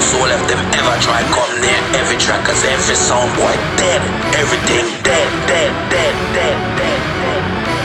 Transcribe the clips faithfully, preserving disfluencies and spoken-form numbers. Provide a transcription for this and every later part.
soul if them ever try come near every track, cause every sound boy dead. Everything dead, dead, dead, dead, dead, dead.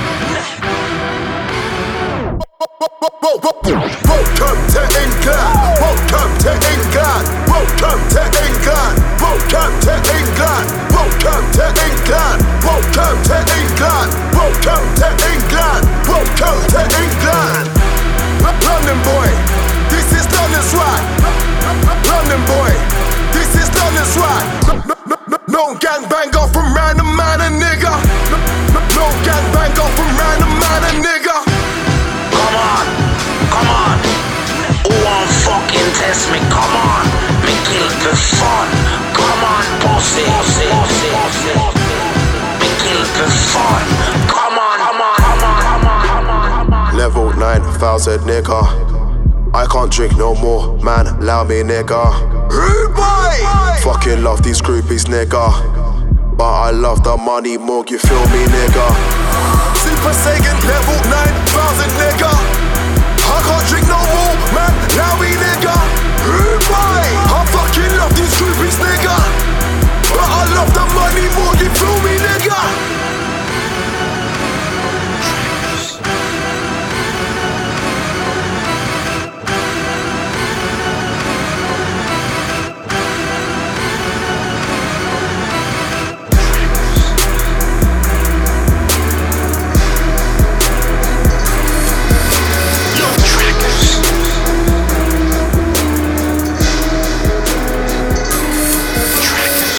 Welcome to England. Welcome to England. Welcome to England. Welcome to England. Welcome to England. Welcome to England. Welcome to England. Welcome to England. London boy, this is London's right. London boy, this is London's right. No gangbanger from random man a nigga. No gangbanger from random man a nigga. Come on, come on. Who won't fucking test me? Come on, me kill for fun. Come on, pussy, pussy, pussy, pussy. Me kill for fun. Come on, come on, come on, come on, come on, come on. Level nine thousand nigga. I can't drink no more, man, allow me nigga. Rude boy! Fucking love these groupies nigga, but I love the money more, you feel me nigga. Super Saiyan level nine thousand nigga. I can't drink no more, man, allow me nigga. Rude boy!